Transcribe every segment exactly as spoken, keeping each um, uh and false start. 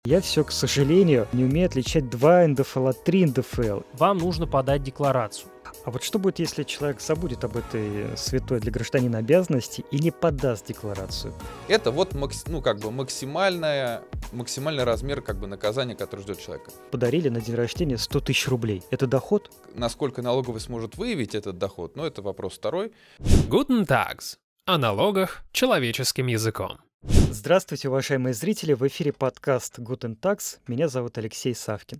Я все, к сожалению, не умею отличать два эн дэ эф эл от три эн дэ эф эл. Вам нужно подать декларацию. А вот что будет, если человек забудет об этой святой для гражданина обязанности и не подаст декларацию? Это вот макс- ну, как бы максимальная, максимальный размер как бы наказания, который ждет человека. Подарили на день рождения сто тысяч рублей. Это доход? Насколько налоговый сможет выявить этот доход, ну, это вопрос второй. Guten Tags. О налогах человеческим языком. Здравствуйте, уважаемые зрители! В эфире подкаст Guten Tags. Меня зовут Алексей Савкин.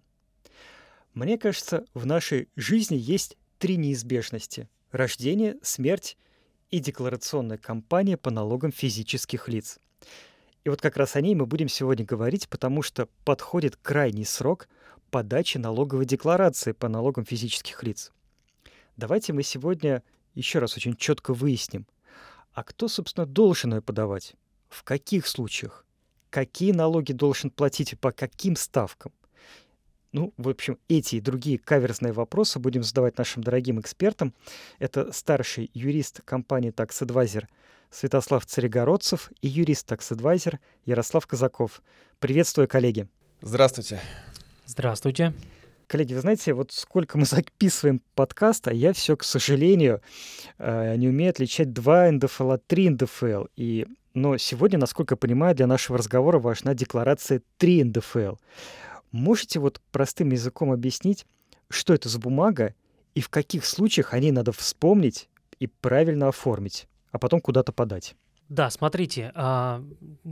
Мне кажется, в нашей жизни есть три неизбежности: рождение, смерть и декларационная кампания по налогам физических лиц. И вот как раз о ней мы будем сегодня говорить, потому что подходит крайний срок подачи налоговой декларации по налогам физических лиц. Давайте мы сегодня еще раз очень четко выясним, а кто, собственно, должен ее подавать, в каких случаях, какие налоги должен платить и по каким ставкам. Ну, в общем, эти и другие каверзные вопросы будем задавать нашим дорогим экспертам. Это старший юрист компании Tax Advisor Святослав Царегородцев и юрист Tax Advisor Ярослав Казаков. Приветствую, коллеги. Здравствуйте. Здравствуйте. Коллеги, вы знаете, вот сколько мы записываем подкаст, а я все, к сожалению, не умею отличать два эн дэ эф эл от три эн дэ эф эл. И, но сегодня, насколько я понимаю, для нашего разговора важна декларация три эн дэ эф эл. Можете вот простым языком объяснить, что это за бумага и в каких случаях о ней надо вспомнить и правильно оформить, а потом куда-то подать? Да, смотрите, а,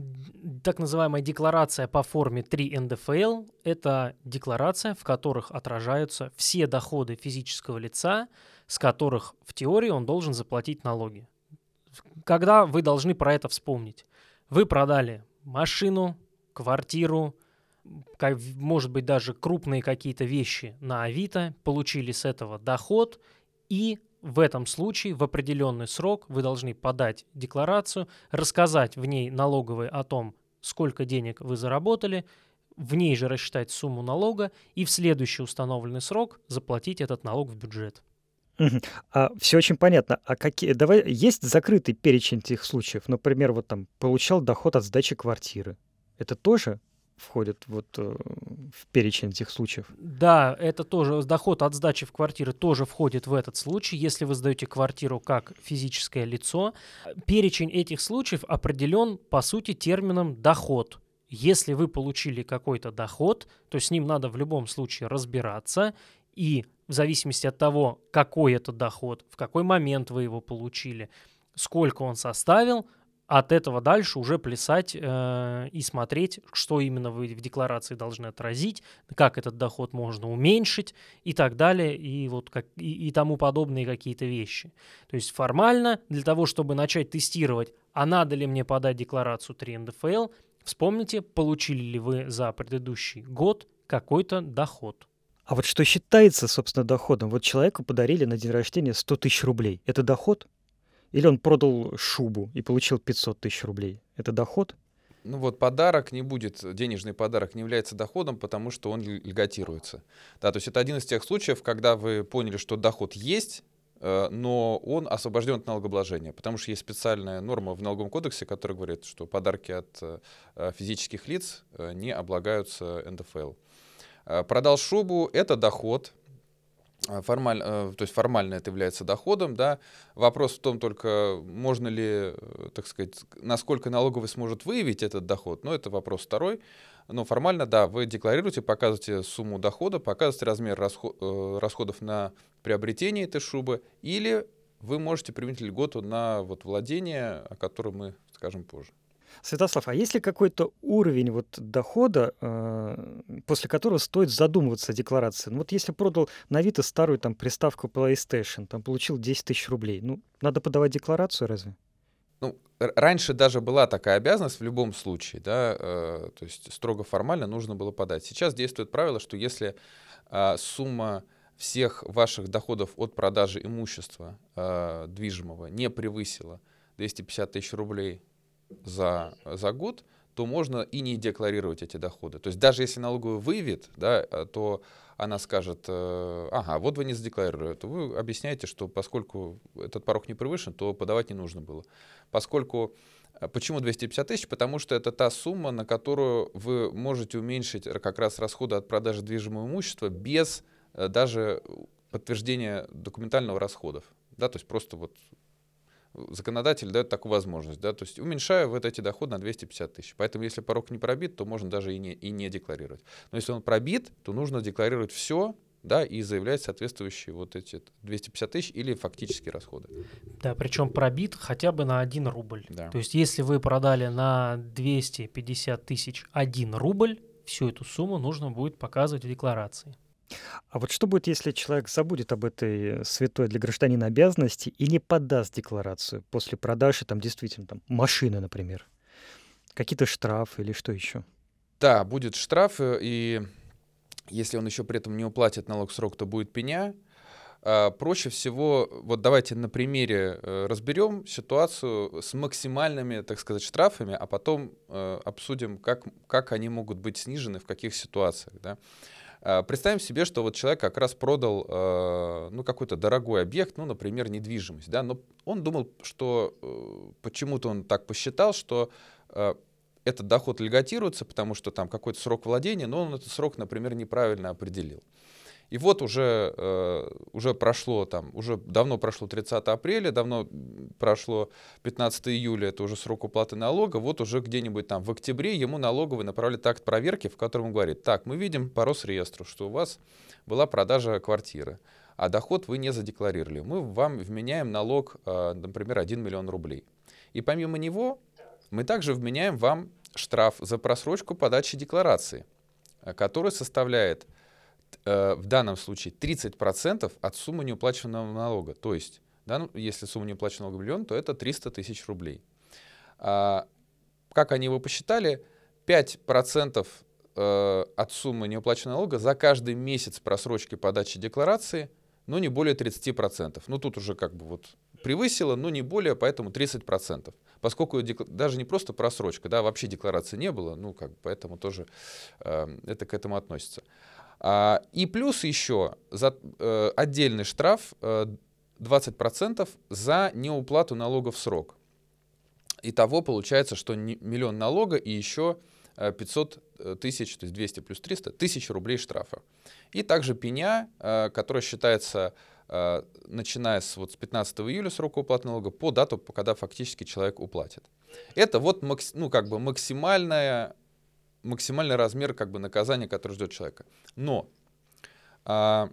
так называемая декларация по форме три эн дэ эф эл – это декларация, в которых отражаются все доходы физического лица, с которых в теории он должен заплатить налоги. Когда вы должны про это вспомнить? Вы продали машину, квартиру, может быть, даже крупные какие-то вещи на Авито, получили с этого доход, и в этом случае в определенный срок вы должны подать декларацию, рассказать в ней налоговой о том, сколько денег вы заработали, в ней же рассчитать сумму налога и в следующий установленный срок заплатить этот налог в бюджет. Угу. А, все очень понятно. А какие, давай, есть закрытый перечень этих случаев? Например, вот там получал доход от сдачи квартиры. Это тоже входит вот э, в перечень этих случаев? Да, это тоже доход от сдачи в квартиры тоже входит в этот случай, если вы сдаете квартиру как физическое лицо. Перечень этих случаев определен, по сути, термином «доход». Если вы получили какой-то доход, то с ним надо в любом случае разбираться, и в зависимости от того, какой это доход, в какой момент вы его получили, сколько он составил, от этого дальше уже плясать э, и смотреть, что именно вы в декларации должны отразить, как этот доход можно уменьшить и так далее, и, вот как, и, и тому подобные какие-то вещи. То есть формально для того, чтобы начать тестировать, а надо ли мне подать декларацию три эн дэ эф эл, вспомните, получили ли вы за предыдущий год какой-то доход. А вот что считается, собственно, доходом? Вот человеку подарили на день рождения сто тысяч рублей. Это доход? Или он продал шубу и получил пятьсот тысяч рублей? Это доход? Ну вот подарок не будет, денежный подарок не является доходом, потому что он льготируется. Да, то есть это один из тех случаев, когда вы поняли, что доход есть, но он освобожден от налогообложения, потому что есть специальная норма в налоговом кодексе, которая говорит, что подарки от физических лиц не облагаются эн дэ эф эл. Продал шубу — это доход. Формально, то есть формально это является доходом, да. Вопрос в том только, можно ли, так сказать, насколько налоговый сможет выявить этот доход, но это вопрос второй. Но формально, да, вы декларируете, показываете сумму дохода, показываете размер расход, расходов на приобретение этой шубы, или вы можете применить льготу на вот владение, о котором мы скажем позже. Святослав, а есть ли какой-то уровень вот дохода, э, после которого стоит задумываться о декларации? Ну вот если продал на Авито старую там приставку PlayStation, там получил десять тысяч рублей, ну надо подавать декларацию разве? Ну, раньше даже была такая обязанность в любом случае, да, э, то есть строго формально нужно было подать. Сейчас действует правило, что если э, сумма всех ваших доходов от продажи имущества э, движимого не превысила двести пятьдесят тысяч рублей За, за год, то можно и не декларировать эти доходы. То есть даже если налоговый выявит, да, то она скажет, ага, вот вы не задекларировали, то вы объясняете, что поскольку этот порог не превышен, то подавать не нужно было. Поскольку Почему двести пятьдесят тысяч? Потому что это та сумма, на которую вы можете уменьшить как раз расходы от продажи движимого имущества без э, даже подтверждения документального расходов. Да, то есть просто вот законодатель дает такую возможность. Да, то есть уменьшаю вот эти доходы на двести пятьдесят тысяч. Поэтому если порог не пробит, то можно даже и не, и не декларировать. Но если он пробит, то нужно декларировать все, да, и заявлять соответствующие вот эти двести пятьдесят тысяч или фактические расходы. Да, причем пробит хотя бы на один рубль. Да. То есть если вы продали на двести пятьдесят тысяч один рубль, всю эту сумму нужно будет показывать в декларации. А вот что будет, если человек забудет об этой святой для гражданина обязанности и не подаст декларацию после продажи, там, действительно, там, машины, например? Какие-то штрафы или что еще? Да, будет штраф, и если он еще при этом не уплатит налог в срок, то будет пеня. А, проще всего, вот давайте на примере э, разберем ситуацию с максимальными, так сказать, штрафами, а потом э, обсудим, как, как они могут быть снижены, в каких ситуациях. Да? А, представим себе, что вот человек как раз продал э, ну, какой-то дорогой объект, ну, например, недвижимость, да? Но он думал, что э, почему-то он так посчитал, что э, этот доход льготируется, потому что там какой-то срок владения, но он этот срок, например, неправильно определил. И вот уже, э, уже прошло там, уже давно прошло тридцатое апреля, давно прошло пятнадцатое июля, это уже срок уплаты налога, вот уже где-нибудь там в октябре ему налоговый направляет акт проверки, в котором он говорит: так, мы видим по Росреестру, что у вас была продажа квартиры, а доход вы не задекларировали. Мы вам вменяем налог, э, например, один миллион рублей. И помимо него мы также вменяем вам штраф за просрочку подачи декларации, который составляет э, в данном случае тридцать процентов от суммы неуплаченного налога. То есть, да, ну, если сумма неуплаченного налога миллион, то это триста тысяч рублей. А, как они его посчитали? пять процентов э, от суммы неуплаченного налога за каждый месяц просрочки подачи декларации, но не более тридцать процентов. Ну, тут уже как бы вот превысило, но не более, поэтому тридцать процентов. Поскольку декла... даже не просто просрочка, да, вообще декларации не было, ну, как бы, поэтому тоже э, это к этому относится. А, и плюс еще за, э, отдельный штраф э, двадцать процентов за неуплату налога в срок. Итого получается, что не, миллион налога и еще э, пятьсот тысяч, то есть двести плюс триста, тысяч рублей штрафа. И также пеня, э, которая считается, э, начиная с, вот, с пятнадцатого июля срока уплаты налога, по дату, когда фактически человек уплатит. Это вот макс, ну, как бы максимальная, максимальный размер как бы, наказания, который ждет человека. Но э,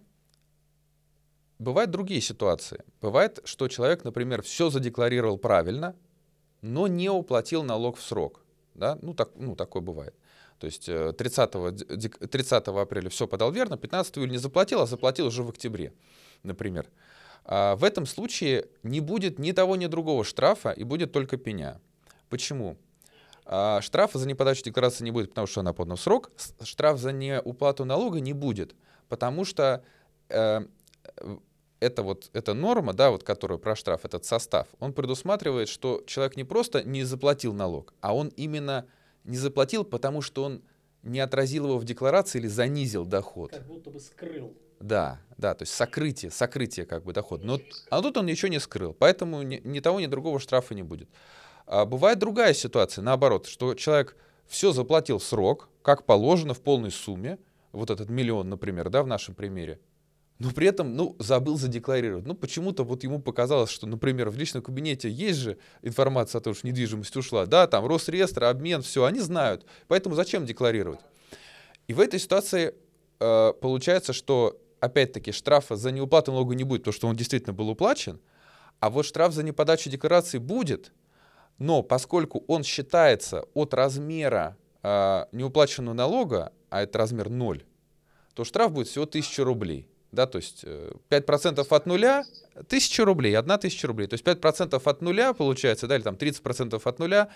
бывают другие ситуации. Бывает, что человек, например, все задекларировал правильно, но не уплатил налог в срок. Да? Ну, так, ну, такое бывает. То есть тридцатого, тридцатого апреля все подал верно, пятнадцатого июля не заплатил, а заплатил уже в октябре, например. А в этом случае не будет ни того, ни другого штрафа, и будет только пеня. Почему? А штрафа за неподачу декларации не будет, потому что она подана в срок. Штраф за неуплату налога не будет, потому что э, это вот, эта норма, да, вот, которая про штраф, этот состав, он предусматривает, что человек не просто не заплатил налог, а он именно не заплатил, потому что он не отразил его в декларации или занизил доход. Как будто бы скрыл. Да, да, то есть сокрытие, сокрытие как бы дохода. Но, а тут он ничего не скрыл, поэтому ни, ни того, ни другого штрафа не будет. А бывает другая ситуация, наоборот, что человек все заплатил в срок, как положено, в полной сумме, вот этот миллион, например, да, в нашем примере, но при этом, ну, забыл задекларировать. Ну, почему-то вот ему показалось, что, например, в личном кабинете есть же информация о том, что недвижимость ушла. Да, там Росреестр, обмен, все, они знают. Поэтому зачем декларировать? И в этой ситуации э, получается, что, опять-таки, штрафа за неуплату налога не будет, потому что он действительно был уплачен, а вот штраф за неподачу декларации будет, но поскольку он считается от размера э, неуплаченного налога, а это размер ноль, то штраф будет всего тысяча рублей. Да, то есть пять процентов от нуля — тысяча рублей, одна тысяча рублей. То есть пять процентов от нуля получается, да, или там тридцать процентов от нуля,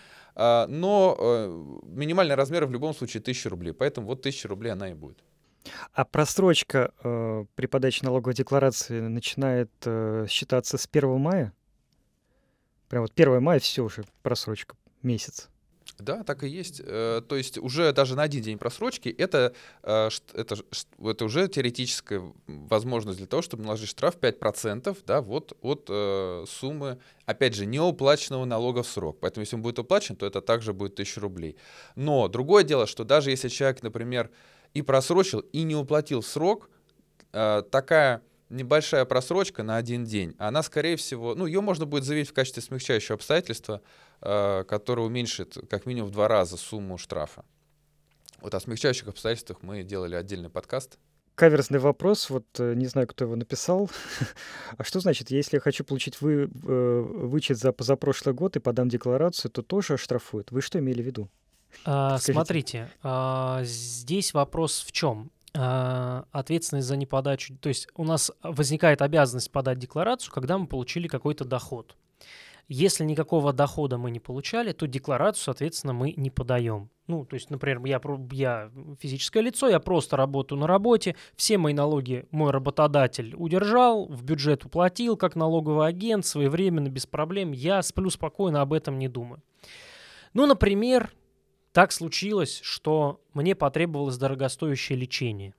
но минимальный размер в любом случае тысяча рублей. Поэтому вот тысяча рублей она и будет. А просрочка э, при подаче налоговой декларации начинает э, считаться с первого мая? Прям вот первого мая все уже просрочка, месяц. Да, так и есть. Э, То есть уже даже на один день просрочки это, э, ш- это, ж- ш- это уже теоретическая возможность для того, чтобы наложить штраф пять процентов, да, вот, от э, суммы, опять же, неуплаченного налога в срок. Поэтому если он будет уплачен, то это также будет тысяча рублей. Но другое дело, что даже если человек, например, и просрочил, и не уплатил в срок, э, такая небольшая просрочка на один день, она, скорее всего, ну, ее можно будет заявить в качестве смягчающего обстоятельства, э, которое уменьшит как минимум в два раза сумму штрафа. Вот о смягчающих обстоятельствах мы делали отдельный подкаст. Каверзный вопрос, вот э, не знаю, кто его написал. А что значит, если я хочу получить вы, э, вычет за позапрошлый год и подам декларацию, то тоже оштрафуют? Вы что имели в виду? А, Скажите. смотрите, а, здесь вопрос в чем? А, ответственность за неподачу. То есть у нас возникает обязанность подать декларацию, когда мы получили какой-то доход. Если никакого дохода мы не получали, то декларацию, соответственно, мы не подаем. Ну, то есть, например, я, про- я физическое лицо, я просто работаю на работе, все мои налоги мой работодатель удержал, в бюджет уплатил, как налоговый агент, своевременно, без проблем. Я сплю спокойно, об этом не думаю. Ну, например, так случилось, что мне потребовалось дорогостоящее лечение.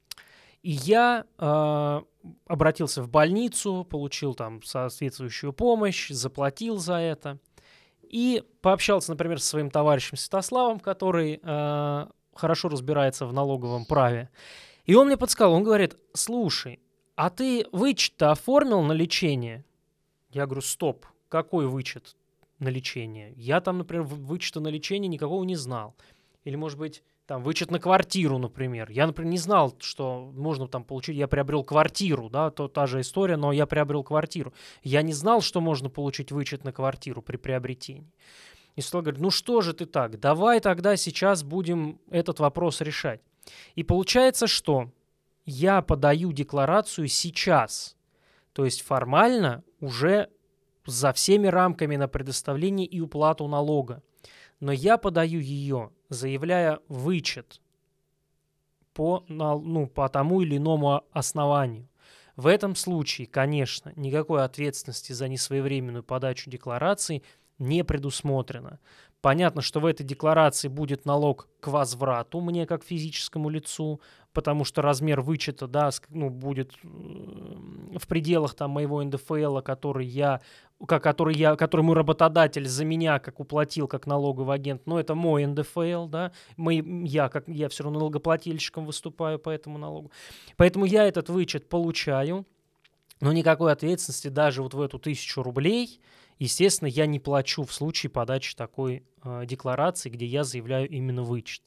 И я э, обратился в больницу, получил там соответствующую помощь, заплатил за это. И пообщался, например, со своим товарищем Святославом, который э, хорошо разбирается в налоговом праве. И он мне подсказал, он говорит: слушай, а ты вычет-то оформил на лечение? Я говорю: стоп, какой вычет на лечение? Я там, например, в- вычета на лечение никакого не знал. Или, может быть, там вычет на квартиру, например. Я, например, не знал, что можно там получить. Я приобрел квартиру, да, то та же история, но я приобрел квартиру. Я не знал, что можно получить вычет на квартиру при приобретении. И Святослав говорит: ну что же ты так, давай тогда сейчас будем этот вопрос решать. И получается, что я подаю декларацию сейчас. То есть формально уже за всеми рамками на предоставление и уплату налога. Но я подаю ее, заявляя вычет по, нал- ну, по тому или иному основанию. В этом случае, конечно, никакой ответственности за несвоевременную подачу декларации не предусмотрено. Понятно, что в этой декларации будет налог к возврату мне как физическому лицу, потому что размер вычета, да, ск- ну, будет э, в пределах там моего эн дэ эф эл, который я, ка- который я, который мой работодатель за меня как уплатил как налоговый агент, но это мой эн дэ эф эл, да, мы, я как я все равно налогоплательщиком выступаю по этому налогу, поэтому я этот вычет получаю, но никакой ответственности даже вот в эту тысячу рублей, естественно, я не плачу в случае подачи такой э, декларации, где я заявляю именно вычет.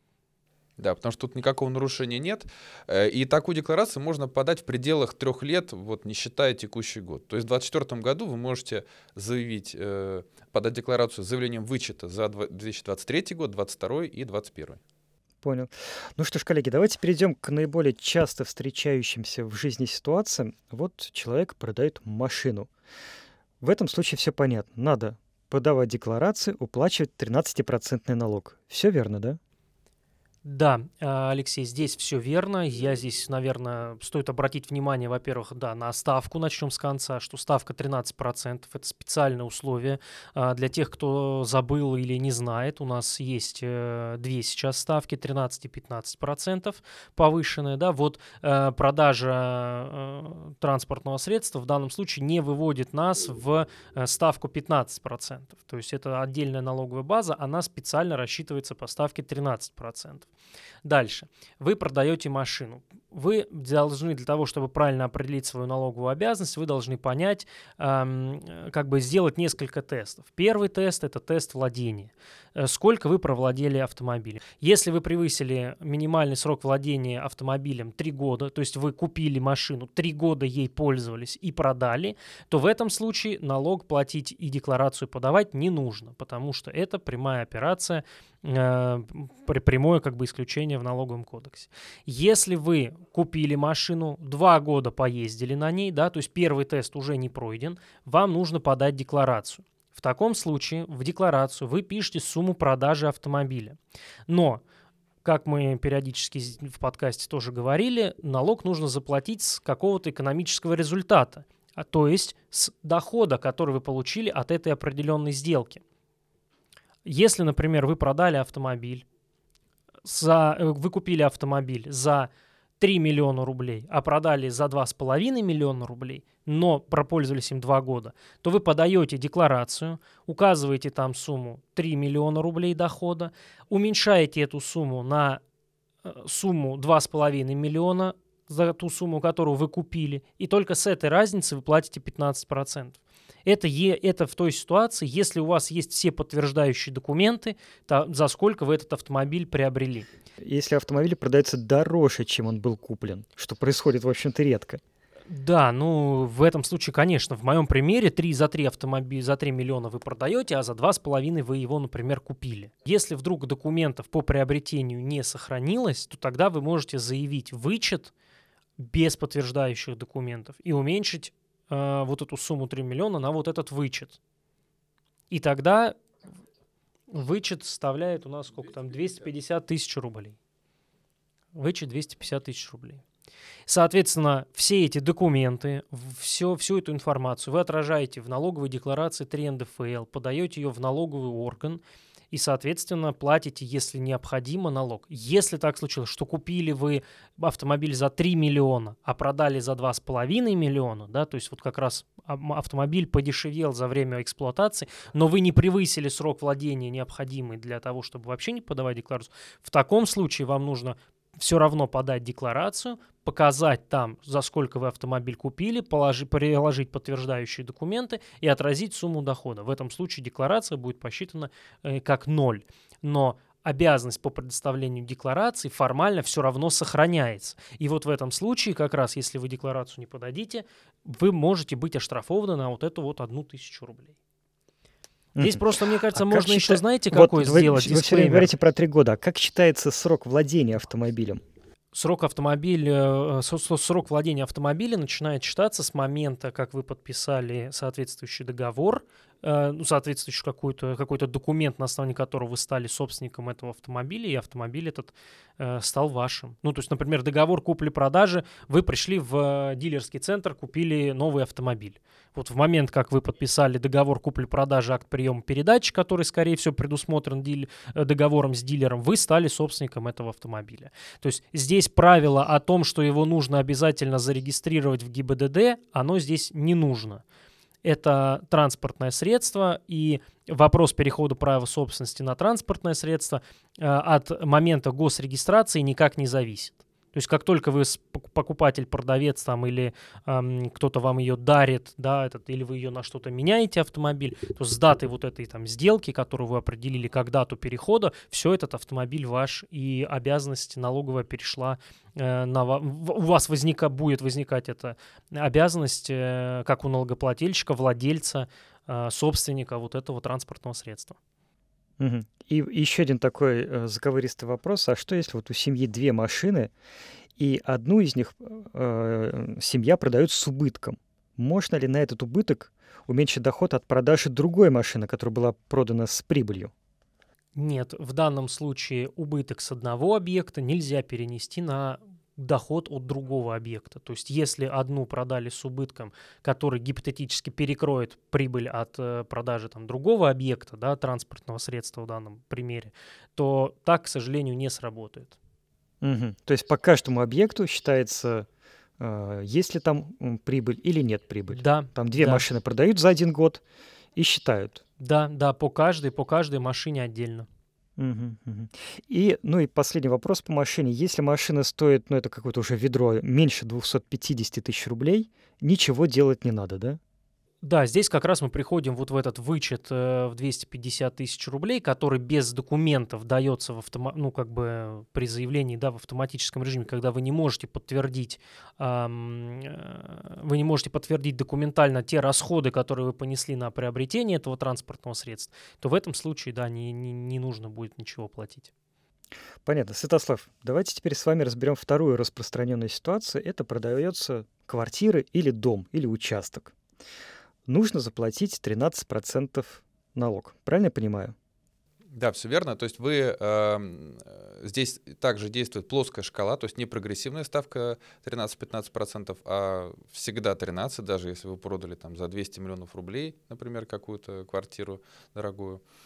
Да, потому что тут никакого нарушения нет. Э, И такую декларацию можно подать в пределах трех лет, вот, не считая текущий год. То есть в две тысячи двадцать четвёртом году вы можете заявить, э, подать декларацию с заявлением вычета за дв- две тысячи двадцать третий год, двадцать второй и двадцать первый. Понял. Ну что ж, коллеги, давайте перейдем к наиболее часто встречающимся в жизни ситуациям. Вот человек продает машину. В этом случае все понятно. Надо подавать декларации, уплачивать тринадцатипроцентный налог. Все верно, да? Да, а, Алексей, здесь все верно. Я здесь, наверное, стоит обратить внимание, во-первых, да, на ставку, начнем с конца, что ставка тринадцать процентов, это специальное условие. А, Для тех, кто забыл или не знает, у нас есть э, две сейчас ставки, тринадцать и пятнадцать процентов повышенные, да, вот э, продажа э, транспортного средства в данном случае не выводит нас в э, ставку пятнадцать процентов, то есть это отдельная налоговая база, она специально рассчитывается по ставке тринадцать процентов. Дальше. Вы продаете машину. Вы должны для того, чтобы правильно определить свою налоговую обязанность, вы должны понять, эм, как бы сделать несколько тестов. Первый тест – это тест владения. Э, Сколько вы провладели автомобилем. Если вы превысили минимальный срок владения автомобилем три года, то есть вы купили машину, три года ей пользовались и продали, то в этом случае налог платить и декларацию подавать не нужно, потому что это прямая операция, э, при- прямое как бы исключение в налоговом кодексе. Если вы купили машину, два года поездили на ней, да, то есть первый тест уже не пройден, вам нужно подать декларацию. В таком случае в декларацию вы пишете сумму продажи автомобиля. Но, как мы периодически з- в подкасте тоже говорили, налог нужно заплатить с какого-то экономического результата, а то есть с дохода, который вы получили от этой определенной сделки. Если, например, вы продали автомобиль, за, вы купили автомобиль за три миллиона рублей, а продали за два с половиной миллиона рублей, но пропользовались им два года, то вы подаете декларацию, указываете там сумму три миллиона рублей дохода, уменьшаете эту сумму на сумму два с половиной миллиона за ту сумму, которую вы купили, и только с этой разницы вы платите пятнадцать процентов. Это, е, это в той ситуации, если у вас есть все подтверждающие документы, то за сколько вы этот автомобиль приобрели. Если автомобиль продается дороже, чем он был куплен, что происходит, в общем-то, редко. Да, ну в этом случае, конечно, в моем примере три за три автомобиля, за три миллиона вы продаете, а за два с половиной вы его, например, купили. Если вдруг документов по приобретению не сохранилось, то тогда вы можете заявить вычет без подтверждающих документов и уменьшить э, вот эту сумму три миллиона на вот этот вычет. И тогда вычет составляет у нас сколько там, двести пятьдесят тысяч рублей. Вычет двести пятьдесят тысяч рублей. Соответственно, все эти документы, все, всю эту информацию вы отражаете в налоговой декларации три эн дэ эф эл, подаете ее в налоговый орган и, соответственно, платите, если необходимо, налог. Если так случилось, что купили вы автомобиль за три миллиона, а продали за два с половиной миллиона, да, то есть вот как раз автомобиль подешевел за время эксплуатации, но вы не превысили срок владения, необходимый для того, чтобы вообще не подавать декларацию, в таком случае вам нужно все равно подать декларацию, показать там, за сколько вы автомобиль купили, положи, приложить подтверждающие документы и отразить сумму дохода. В этом случае декларация будет посчитана э, как ноль. Но обязанность по предоставлению декларации формально все равно сохраняется. И вот в этом случае, как раз, если вы декларацию не подадите, вы можете быть оштрафованы на вот эту вот одну тысячу рублей. Здесь просто, мне кажется, а можно еще, счита... знаете, вот какой вы, сделать вы все время говорите про три года. А как считается срок владения автомобилем? Срок, автомобиля, срок владения автомобиля начинает считаться с момента, как вы подписали соответствующий договор, ну, соответствующий какой-то, какой-то документ, на основании которого вы стали собственником этого автомобиля, и автомобиль этот э, стал вашим. Ну, то есть, например, договор купли-продажи, вы пришли в дилерский центр, купили новый автомобиль. Вот в момент, как вы подписали договор купли-продажи, акт приема передачи, который, скорее всего, предусмотрен диль, договором с дилером, вы стали собственником этого автомобиля. То есть здесь правило о том, что его нужно обязательно зарегистрировать в гэ и бэ дэ дэ, оно здесь не нужно. Это транспортное средство, и вопрос перехода права собственности на транспортное средство э, от момента госрегистрации никак не зависит. То есть как только вы покупатель, продавец там, или эм, кто-то вам ее дарит, да, этот, или вы ее на что-то меняете, автомобиль, то с датой вот этой там сделки, которую вы определили как дату перехода, все, этот автомобиль ваш, и обязанность налоговая перешла э, на вас. У вас возника, будет возникать эта обязанность, э, как у налогоплательщика, владельца, э, собственника вот этого транспортного средства. Угу. И еще один такой э, заковыристый вопрос. А что если вот у семьи две машины, и одну из них э, семья продает с убытком? Можно ли на этот убыток уменьшить доход от продажи другой машины, которая была продана с прибылью? Нет, в данном случае убыток с одного объекта нельзя перенести на доход от другого объекта. То есть если одну продали с убытком, который гипотетически перекроет прибыль от э, продажи там, другого объекта, да, транспортного средства в данном примере, то так, к сожалению, не сработает. Угу. То есть по каждому объекту считается, э, есть ли там прибыль или нет прибыли. Да. Там две да. машины продают за один год и считают. Да, да, по каждой, по каждой машине отдельно. Угу, угу. И, ну и последний вопрос по машине. Если машина стоит, ну это какое-то уже ведро, меньше двести пятьдесят тысяч рублей, ничего делать не надо, да? Да, здесь как раз мы приходим вот в этот вычет э, в двести пятьдесят тысяч рублей, который без документов дается в автома- ну, как бы при заявлении, да, в автоматическом режиме, когда вы не можете подтвердить, эм, э, вы не можете подтвердить документально те расходы, которые вы понесли на приобретение этого транспортного средства, то в этом случае, да, не, не, не нужно будет ничего платить. Понятно. Святослав, давайте теперь с вами разберем вторую распространенную ситуацию. Это продается квартира или дом, или участок. Нужно заплатить тринадцать процентов налог. Правильно я понимаю? Да, все верно. То есть вы э, здесь также действует плоская шкала, то есть не прогрессивная ставка тринадцать-пятнадцать процентов, а всегда тринадцать, даже если вы продали там за двести миллионов рублей, например, какую-то квартиру дорогую.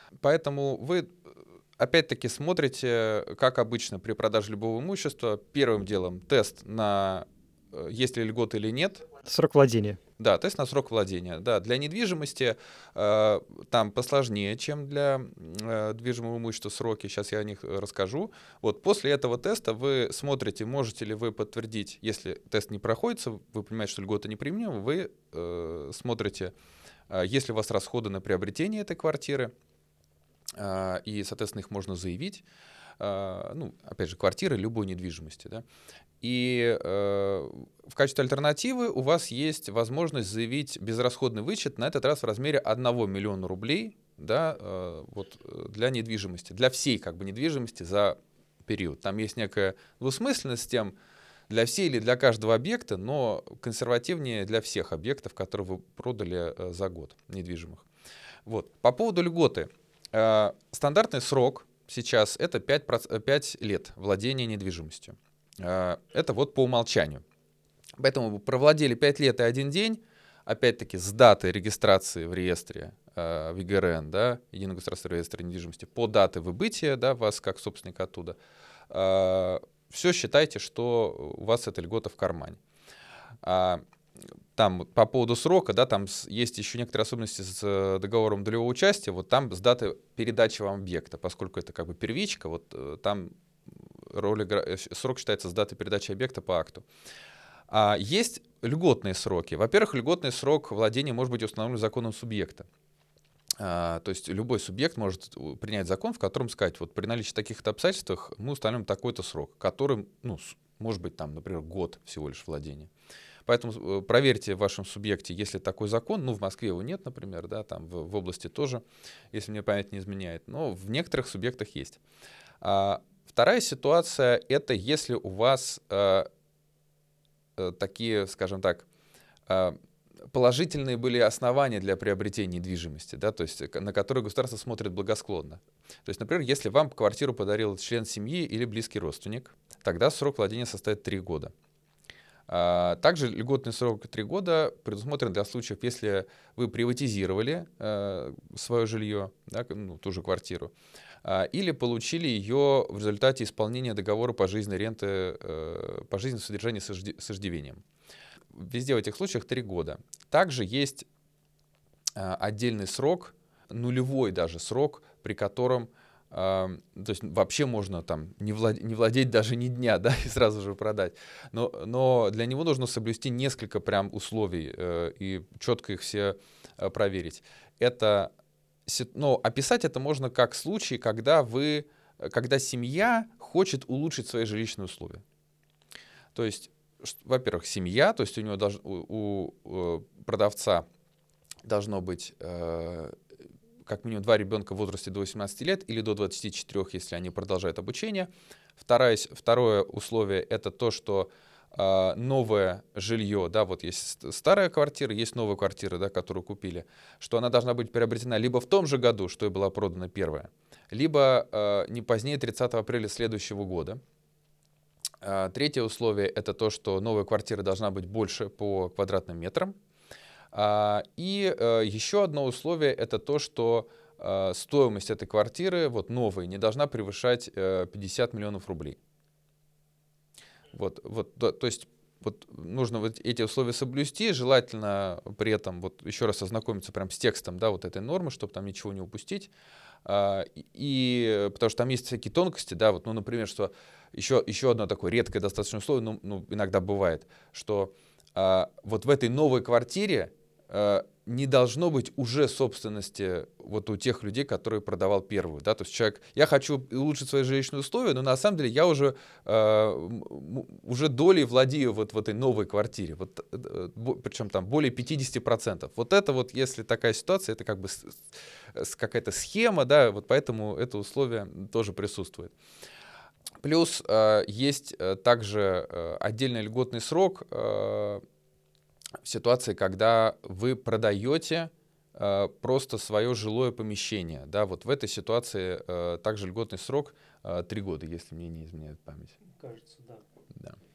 Поэтому вы, опять-таки, смотрите, как обычно при продаже любого имущества, первым делом тест на есть ли льготы или нет. Срок владения. Да, тест на срок владения. Да, для недвижимости э, там посложнее, чем для э, движимого имущества сроки. Сейчас я о них расскажу. Вот после этого теста вы смотрите, можете ли вы подтвердить, если тест не проходится, вы понимаете, что льгота неприменима, вы э, смотрите, э, есть ли у вас расходы на приобретение этой квартиры, э, и, соответственно, их можно заявить. Э, ну, опять же, квартиры любой недвижимости, да. И э, в качестве альтернативы у вас есть возможность заявить безрасходный вычет, на этот раз в размере одного миллиона рублей, да, э, вот, для недвижимости, для всей как бы недвижимости за период. Там есть некая двусмысленность с тем, для всей или для каждого объекта, но консервативнее для всех объектов, которые вы продали э, за год недвижимых. Вот. По поводу льготы. Э, стандартный срок сейчас это пять, пять лет владения недвижимостью. Это вот по умолчанию. Поэтому вы провладели пять лет и один день, опять-таки с даты регистрации в реестре в И Г Р Н, да, Единого государственного реестра недвижимости, по дате выбытия, да, вас как собственника оттуда, все считайте, что у вас эта льгота в кармане. Там по поводу срока, да, там есть еще некоторые особенности с договором долевого участия, вот там с даты передачи вам объекта, поскольку это как бы первичка, вот там роль игра... срок считается с даты передачи объекта по акту. А есть льготные сроки. Во-первых, льготный срок владения может быть установлен законом субъекта. А, то есть любой субъект может принять закон, в котором сказать, вот при наличии таких-то обстоятельств мы установим такой-то срок, который, ну, может быть, там, например, год всего лишь владения. Поэтому проверьте в вашем субъекте, если такой закон, ну, в Москве его нет, например, да, там в, в области тоже, если мне память не изменяет, но в некоторых субъектах есть. А, Вторая ситуация — это если у вас э, э, такие, скажем так, э, положительные были основания для приобретения недвижимости, да, то есть на которые государство смотрит благосклонно. То есть, например, если вам квартиру подарил член семьи или близкий родственник, тогда срок владения составит три года. А, также льготный срок три года предусмотрен для случаев, если вы приватизировали э, свое жилье, да, ну, ту же квартиру, или получили ее в результате исполнения договора пожизненной ренты, пожизненного содержания с иждивением. Везде в этих случаях три года. Также есть отдельный срок, нулевой даже срок, при котором, то есть вообще можно там не владеть, не владеть даже ни дня, да, и сразу же продать. Но, но для него нужно соблюсти несколько прям условий и четко их все проверить. Это Но описать это можно как случай, когда, вы, когда семья хочет улучшить свои жилищные условия. То есть, во-первых, семья, то есть у, него долж, у, у продавца должно быть э, как минимум два ребенка в возрасте до восемнадцати лет или до двадцати четырёх, если они продолжают обучение. Второе, второе условие — это то, что новое жилье, да, вот есть старая квартира, есть новая квартира, да, которую купили, что она должна быть приобретена либо в том же году, что и была продана первая, либо э, не позднее тридцатого апреля следующего года. Э, третье условие — это то, что новая квартира должна быть больше по квадратным метрам. Э, и э, еще одно условие — это то, что э, стоимость этой квартиры, вот новой, не должна превышать э, пятьдесят миллионов рублей. Вот, вот, то, то есть вот нужно вот эти условия соблюсти, желательно при этом вот еще раз ознакомиться прям с текстом, да, вот этой нормы, чтобы там ничего не упустить. А, и потому что там есть всякие тонкости, да, вот, ну, например, что еще, еще одно такое редкое достаточно условие, ну, ну иногда бывает, что а, вот в этой новой квартире а, не должно быть уже собственности вот у тех людей, которые продавал первую, да, то есть человек, я хочу улучшить свои жилищные условия, но на самом деле я уже, э, уже долей владею вот в этой новой квартире, вот, э, причем там более пятьдесят процентов. Вот это вот, если такая ситуация, это как бы с, с какая-то схема, да, вот поэтому это условие тоже присутствует. Плюс э, есть также э, отдельный льготный срок, э, в ситуации, когда вы продаете э, просто свое жилое помещение. Да, вот в этой ситуации э, также льготный срок э, три года, если мне не изменяет память. Кажется, да. Да.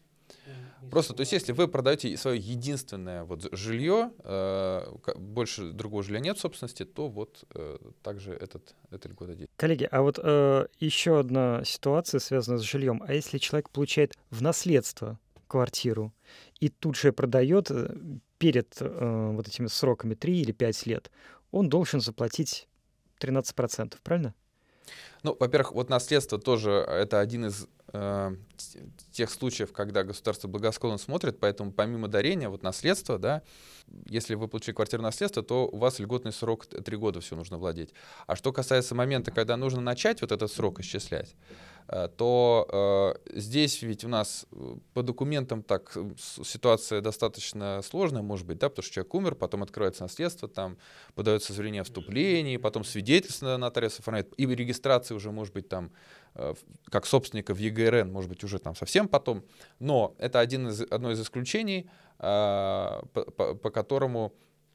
Просто, то есть, если вы продаете свое единственное вот жилье, э, больше другого жилья нет в собственности, то вот э, также этот, эта льгота действует. Коллеги, а вот э, еще одна ситуация связана с жильем. А если человек получает в наследство квартиру и тут же продает э, перед э, вот этими сроками три или пять лет, он должен заплатить тринадцать процентов, правильно? Ну, во-первых, вот наследство тоже это один из э, тех случаев, когда государство благосклонно смотрит, поэтому помимо дарения, вот наследство, да, если вы получили квартиру наследство, то у вас льготный срок три года все нужно владеть. А что касается момента, когда нужно начать вот этот срок исчислять, э, то э, здесь ведь у нас по документам так ситуация достаточно сложная, может быть, да, потому что человек умер, потом открывается наследство, там подается заявление о вступлении, потом свидетельство нотариус оформляет, и регистрация уже может быть там э, как собственника в ЕГРН, может быть уже там совсем потом, но это один из, одно из исключений, э, по, по, по которому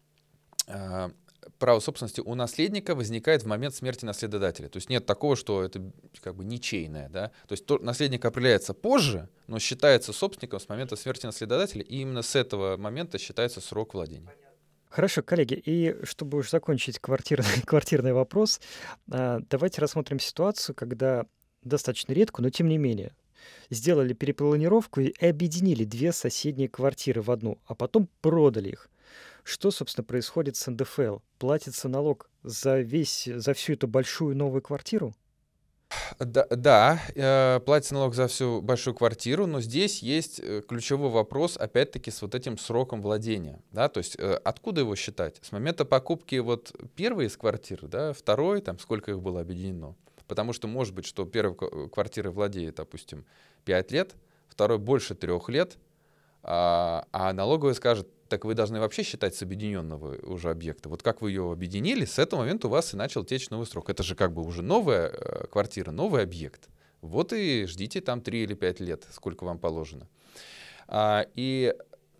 э, право собственности у наследника возникает в момент смерти наследодателя. То есть нет такого, что это как бы ничейное. Да? То есть то, наследник определяется позже, но считается собственником с момента смерти наследодателя, и именно с этого момента считается срок владения. Хорошо, коллеги, и чтобы уж закончить квартирный, квартирный вопрос, а, давайте рассмотрим ситуацию, когда достаточно редко, но тем не менее, сделали перепланировку и объединили две соседние квартиры в одну, а потом продали их. Что, собственно, происходит с эн дэ эф эл? Платится налог за весь, за всю эту большую новую квартиру? Да, да э, платится налог за всю большую квартиру, но здесь есть э, ключевой вопрос, опять-таки, с вот этим сроком владения. Да? То есть э, откуда его считать? С момента покупки вот первой из квартир, да, второй, там сколько их было объединено? Потому что может быть, что первой квартирой владеет, допустим, пять лет, второй больше трех лет, а, а налоговая скажет, так вы должны вообще считать с объединенного уже объекта. Вот как вы ее объединили, с этого момента у вас и начал течь новый срок. Это же как бы уже новая э, квартира, новый объект. Вот и ждите там три или пять лет, сколько вам положено. А, и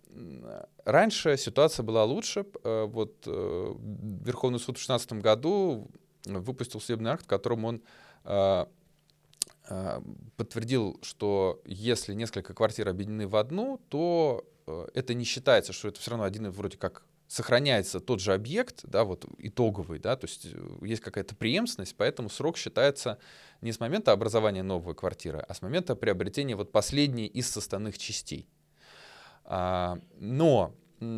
раньше ситуация была лучше. Вот э, Верховный суд в две тысячи шестнадцатом году выпустил судебный акт, в котором он э, э, подтвердил, что если несколько квартир объединены в одну, то это не считается, что это все равно один вроде как сохраняется тот же объект, да, вот итоговый, да, то есть есть какая-то преемственность, поэтому срок считается не с момента образования новой квартиры, а с момента приобретения вот последней из составных частей. А, но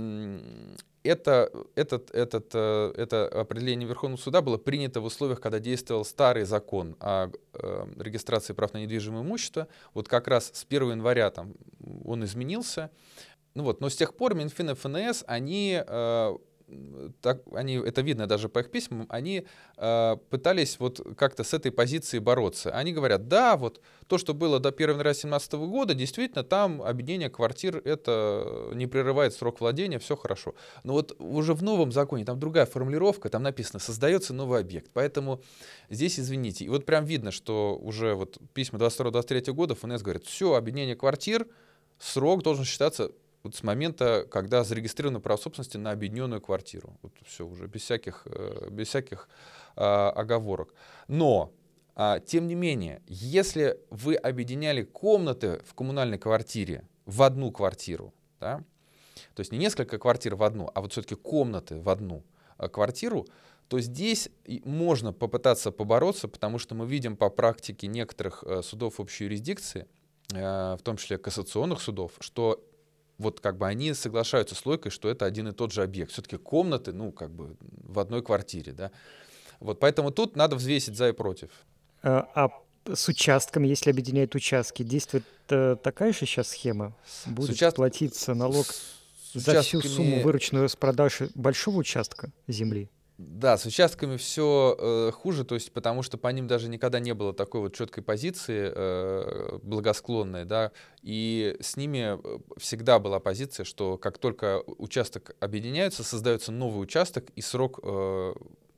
это, этот, этот, это определение Верховного суда было принято в условиях, когда действовал старый закон о э, регистрации прав на недвижимое имущество. Вот как раз с первого января там он изменился. Ну вот, но с тех пор Минфин и эф эн эс, они, э, так, они, это видно даже по их письмам, они э, пытались вот как-то с этой позиции бороться. Они говорят, да, вот то, что было до первого января две тысячи семнадцатого года, действительно, там объединение квартир, это не прерывает срок владения, все хорошо. Но вот уже в новом законе, там другая формулировка, там написано, создается новый объект. Поэтому здесь, извините, и вот прям видно, что уже вот письма двадцать второго — двадцать третьего года эф эн эс говорит, все, объединение квартир, срок должен считаться вот с момента, когда зарегистрировано право собственности на объединенную квартиру. Вот все уже, без всяких, без всяких а, оговорок. Но, а, тем не менее, если вы объединяли комнаты в коммунальной квартире в одну квартиру, да, то есть не несколько квартир в одну, а вот все-таки комнаты в одну а, квартиру, то здесь можно попытаться побороться, потому что мы видим по практике некоторых а, судов общей юрисдикции, а, в том числе кассационных судов, что вот как бы они соглашаются с логикой, что это один и тот же объект. Все-таки комнаты, ну, как бы в одной квартире, да. Вот поэтому тут надо взвесить за и против. А, а с участками, если объединяют участки, действует э, такая же сейчас схема? Будет участ... платиться налог с за участками... всю сумму, вырученную с продажи большого участка земли? Да, с участками все э, хуже, то есть потому что по ним даже никогда не было такой вот четкой позиции э, благосклонной, да, и с ними всегда была позиция, что как только участок объединяется, создается новый участок, и срок э,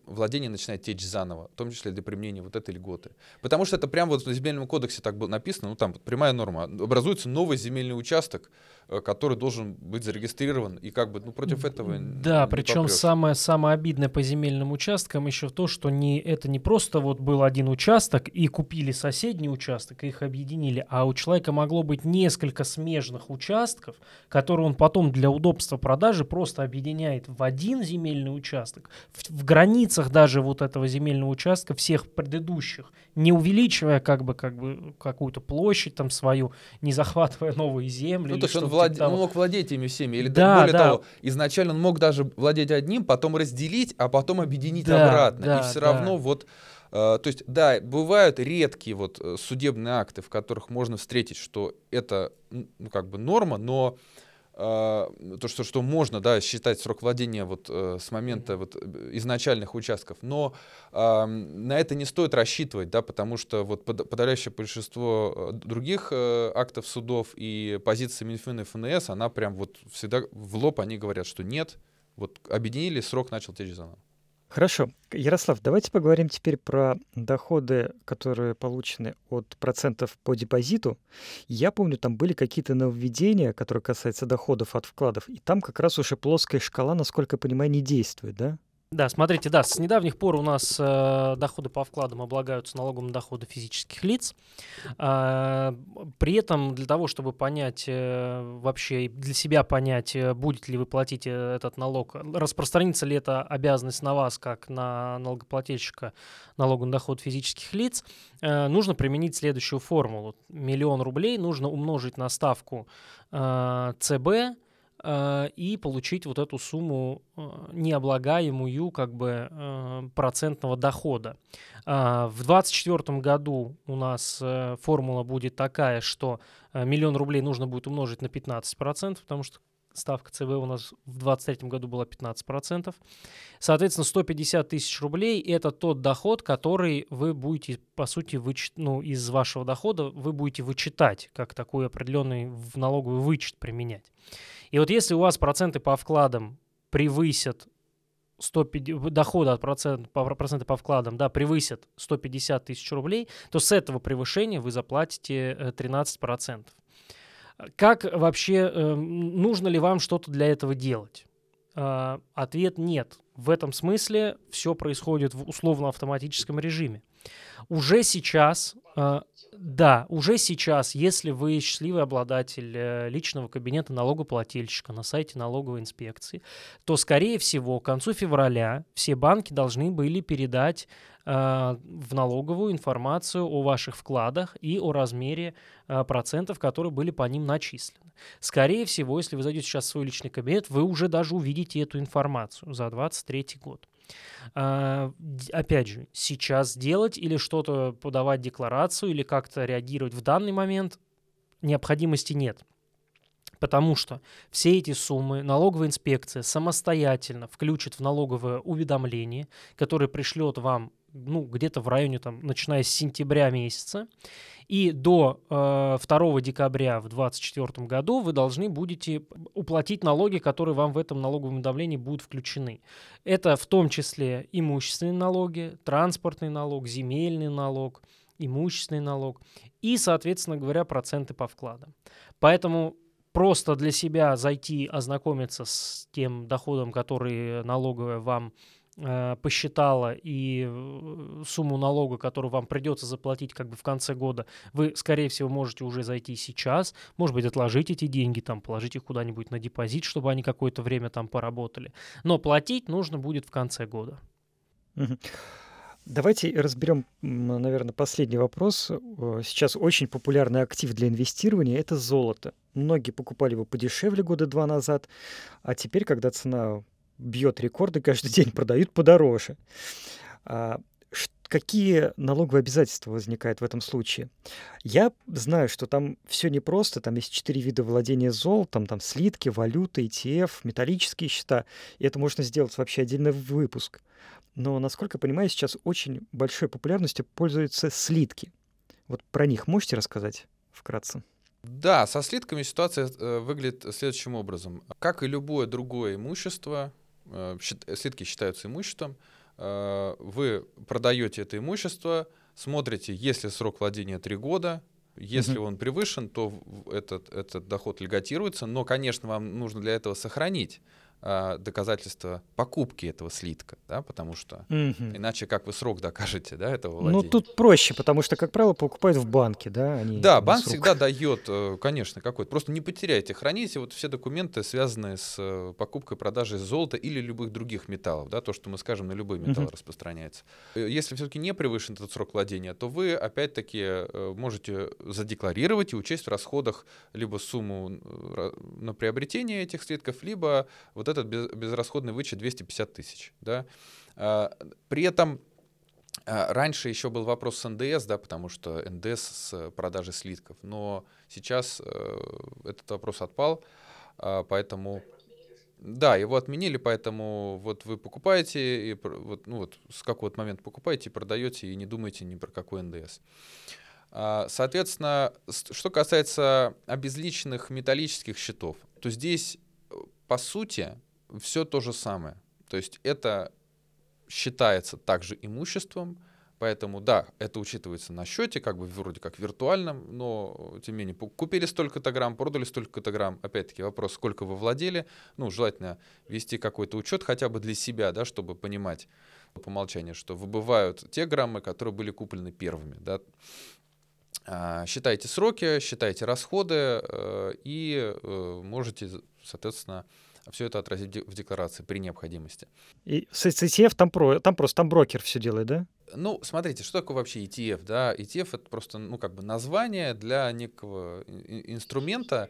владение начинает течь заново, в том числе для применения вот этой льготы. Потому что это прямо вот в земельном кодексе так было написано, ну там вот прямая норма, образуется новый земельный участок, который должен быть зарегистрирован, и как бы ну, против этого да, не причем попрешь. самое, самое обидное по земельным участкам еще то, что не, это не просто вот был один участок, и купили соседний участок, и их объединили, а у человека могло быть несколько смежных участков, которые он потом для удобства продажи просто объединяет в один земельный участок, в, в границах даже вот этого земельного участка всех предыдущих, не увеличивая как бы, как бы какую-то площадь там свою, не захватывая новые земли. Ну, то есть он, что-то влад... типа того. он мог владеть ими всеми, или Да, более да. того, изначально он мог даже владеть одним, потом разделить, а потом объединить Да, обратно. да, И все да. равно вот, э, то есть, да, бывают редкие вот э, судебные акты, в которых можно встретить, что это, ну, как бы норма, но э, то, что, что можно, да, считать срок владения вот э, с момента вот изначальных участков, но э, на это не стоит рассчитывать, да, потому что вот под, подавляющее большинство других э, актов судов и позиции Минфина и ФНС, она прям вот всегда в лоб они говорят, что нет, вот объединили, срок начал течь заново. Хорошо. Ярослав, давайте поговорим теперь про доходы, которые получены от процентов по депозиту. Я помню, там были какие-то нововведения, которые касаются доходов от вкладов, и там как раз уже плоская шкала, насколько я понимаю, не действует, да? Да, смотрите, да, с недавних пор у нас э, доходы по вкладам облагаются налогом на доходы физических лиц. Э, при этом для того, чтобы понять э, вообще, для себя понять, э, будете ли вы платить э, этот налог, распространится ли эта обязанность на вас, как на налогоплательщика налога на доход физических лиц, э, нужно применить следующую формулу. Миллион рублей нужно умножить на ставку э, ЦБ, и получить вот эту сумму необлагаемую как бы процентного дохода. В двадцать четвёртом году у нас формула будет такая, что миллион рублей нужно будет умножить на пятнадцать процентов, потому что ставка ЦБ у нас в двадцать третьем году была пятнадцать процентов. Соответственно, сто пятьдесят тысяч рублей – это тот доход, который вы будете, по сути, вычет... ну, из вашего дохода вы будете вычитать, как такой определенный в налоговый вычет применять. И вот если у вас проценты по вкладам превысят сто пятьдесят, доходы от процент, по, проценты по вкладам да, превысят сто пятьдесят тысяч рублей, то с этого превышения вы заплатите тринадцать процентов. Как вообще, э, нужно ли вам что-то для этого делать? Э, ответ нет. В этом смысле все происходит в условно-автоматическом режиме. Уже сейчас, э, да, уже сейчас, если вы счастливый обладатель э, личного кабинета налогоплательщика на сайте налоговой инспекции, то, скорее всего, к концу февраля все банки должны были передать э, в налоговую информацию о ваших вкладах и о размере э, процентов, которые были по ним начислены. Скорее всего, если вы зайдете сейчас в свой личный кабинет, вы уже даже увидите эту информацию за двадцать третий год. Uh, опять же, сейчас делать или что-то подавать декларацию или как-то реагировать в данный момент необходимости нет. Потому что все эти суммы налоговая инспекция самостоятельно включит в налоговое уведомление, которое пришлет вам ну, где-то в районе, там, начиная с сентября месяца, и до э, второго декабря в две тысячи двадцать четвёртом году вы должны будете уплатить налоги, которые вам в этом налоговом уведомлении будут включены. Это в том числе имущественные налоги, транспортный налог, земельный налог, имущественный налог и, соответственно говоря, проценты по вкладам. Поэтому просто для себя зайти, ознакомиться с тем доходом, который налоговая вам посчитала, и сумму налога, которую вам придется заплатить как бы в конце года, вы, скорее всего, можете уже зайти сейчас, может быть, отложить эти деньги, там, положить их куда-нибудь на депозит, чтобы они какое-то время там поработали. Но платить нужно будет в конце года. Давайте разберем, наверное, последний вопрос. Сейчас очень популярный актив для инвестирования – это золото. Многие покупали его подешевле года два назад, а теперь, когда цена бьет рекорды, каждый день продают подороже. А, ш- какие налоговые обязательства возникают в этом случае? Я знаю, что там все непросто, там есть четыре вида владения золотом, там слитки, валюта, и ти эф, металлические счета, и это можно сделать вообще отдельный выпуск. Но, насколько я понимаю, сейчас очень большой популярностью пользуются слитки. Вот про них можете рассказать вкратце? Да, со слитками ситуация э, выглядит следующим образом. Как и любое другое имущество, э, щит, слитки считаются имуществом, э, вы продаете это имущество, смотрите, если срок владения три года, если Мгм. он превышен, то в- этот, этот доход льготируется, но, конечно, вам нужно для этого сохранить а, доказательства покупки этого слитка, да, потому что Мгм. иначе как вы срок докажете, да, этого Ну, владения? тут проще, потому что, как правило, покупают в банке, да, они Да, там на банк срок. всегда дает, э, конечно, какой-то. Просто не потеряйте, храните вот все документы, связанные с э, покупкой, продажей золота или любых других металлов, да, то, что мы скажем, на любые металлы Мгм. распространяется. Э, Если все-таки не превышен этот срок владения, то вы опять-таки э, можете задекларировать и учесть в расходах либо сумму э, ра- на приобретение этих слитков, либо вот этот без- безрасходный вычет двести пятьдесят тысяч, да. А, При этом а, раньше еще был вопрос с эн дэ эс, да, потому что эн дэ эс с продажи слитков, но сейчас э, этот вопрос отпал, а, поэтому да, его отменили, поэтому вот вы покупаете, и пр- вот, ну вот с какого-то момента покупаете и продаете, и не думаете ни про какой эн дэ эс. А, Соответственно, с- что касается обезличенных металлических счетов, то здесь, э, по сути, все то же самое. То есть это считается также имуществом, поэтому да, это учитывается на счете, как бы вроде как виртуальном, но тем не менее пу- купили столько-то грамм, продали столько-то грамм. Опять-таки вопрос, сколько вы владели. Ну, желательно вести какой-то учет хотя бы для себя, да, чтобы понимать по умолчанию, что выбывают те граммы, которые были куплены первыми. Да. А, Считайте сроки, считайте расходы э, и э, можете, соответственно, все это отразить в де- в декларации при необходимости. И с с и ти эф там, про, там просто там брокер все делает, да? Ну, смотрите, что такое вообще и ти эф, да? и ти эф — это просто, ну, как бы название для некого и- и- инструмента.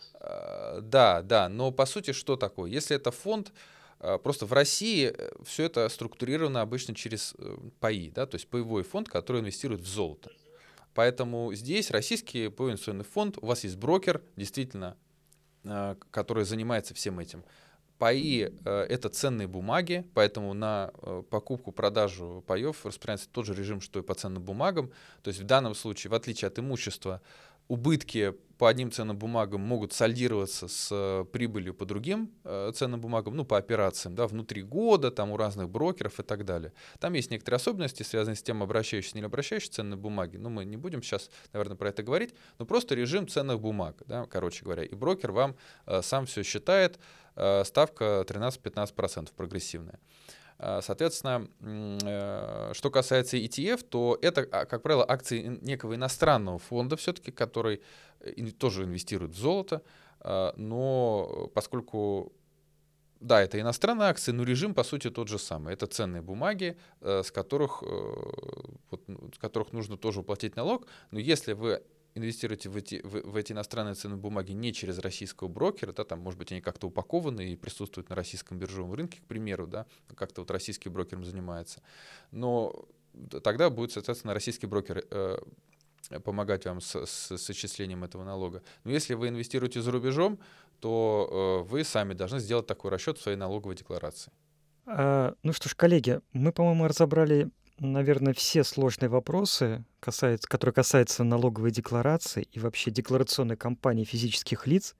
Э, Да, да, но по сути что такое? Если это фонд, э, просто в России все это структурировано обычно через э, паи, да, то есть паевой фонд, который инвестирует в золото. Поэтому здесь российский паевой инвестиционный фонд, у вас есть брокер, действительно, э, который занимается всем этим. Паи э, — это ценные бумаги, поэтому на э, покупку-продажу паев распространяется тот же режим, что и по ценным бумагам. То есть в данном случае, в отличие от имущества, убытки по одним ценным бумагам могут сольдироваться с э, прибылью по другим э, ценным бумагам, ну, по операциям, да, внутри года, там у разных брокеров и так далее. Там есть некоторые особенности, связанные с тем, обращающиеся или не обращающиеся ценные бумаги. Но мы не будем сейчас, наверное, про это говорить. Но просто режим ценных бумаг, да, короче говоря. И брокер вам э, сам все считает. Э, ставка тринадцать-пятнадцать процентов прогрессивная. Э, Соответственно, м, э, что касается и ти эф, то это, а, как правило, акции ин- некого иностранного фонда все-таки, который э, ин- тоже инвестирует в золото, э, но поскольку, да, это иностранные акции, но режим, по сути, тот же самый. Это ценные бумаги, э, с которых, э, вот, ну, с которых нужно тоже уплатить налог, но если вы инвестируете в эти, в, в эти иностранные ценные бумаги не через российского брокера, да, там, может быть, они как-то упакованы и присутствуют на российском биржевом рынке, к примеру, да, как-то вот российский брокер им занимается, но т- тогда будет, соответственно, российский брокер э, помогать вам с, с, с отчислением этого налога. Но если вы инвестируете за рубежом, то э, вы сами должны сделать такой расчет в своей налоговой декларации. А, ну что ж, коллеги, мы, по-моему, разобрали, наверное, все сложные вопросы, касается, которые касаются налоговой декларации и вообще декларационной кампании физических лиц.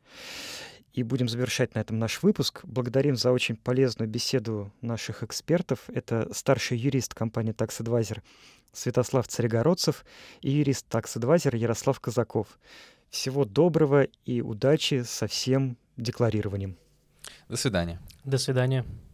И будем завершать на этом наш выпуск. Благодарим за очень полезную беседу наших экспертов. Это старший юрист компании Tax Advisor Святослав Царегородцев и юрист Tax Advisor Ярослав Казаков. Всего доброго и удачи со всем декларированием. До свидания. До свидания.